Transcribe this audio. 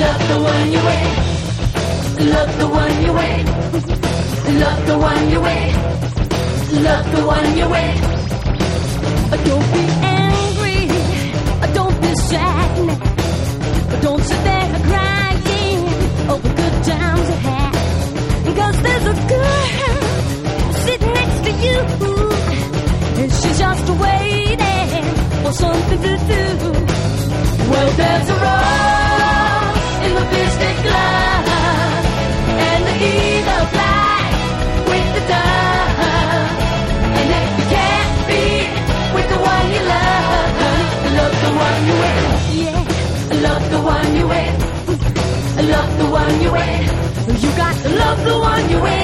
Love the one you with. Love the one you with. Love the one you with. Love the one you with. Don't be angry, don't be sad now. Don't sit there crying over good times you had. Because there's a girl sitting next to you, and she's just waiting for something to do. Well, there's a rose in the biscuit glass, and the eagle flies with the dove. And if you can't be with the one you love, love the one you with. Yeah, love the one you with. Love the one you with. You got to love the one you with.